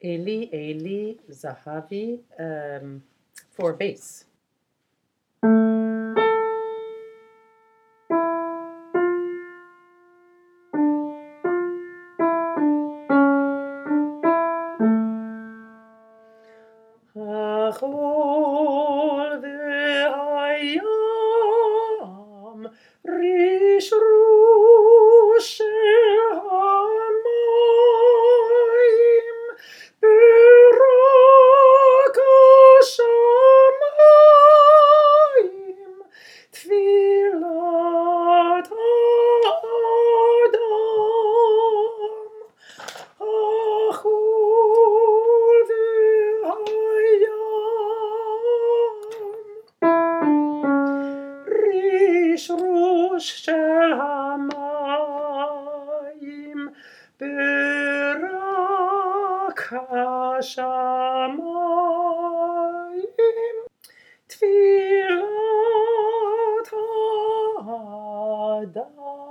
Eli, Eli, Zahavi, for bass. Achol ve'ayam rish rush hamayim berak hashamayim tfilat adam achol rish rush shel hamayim berak hashamayim tfilat adam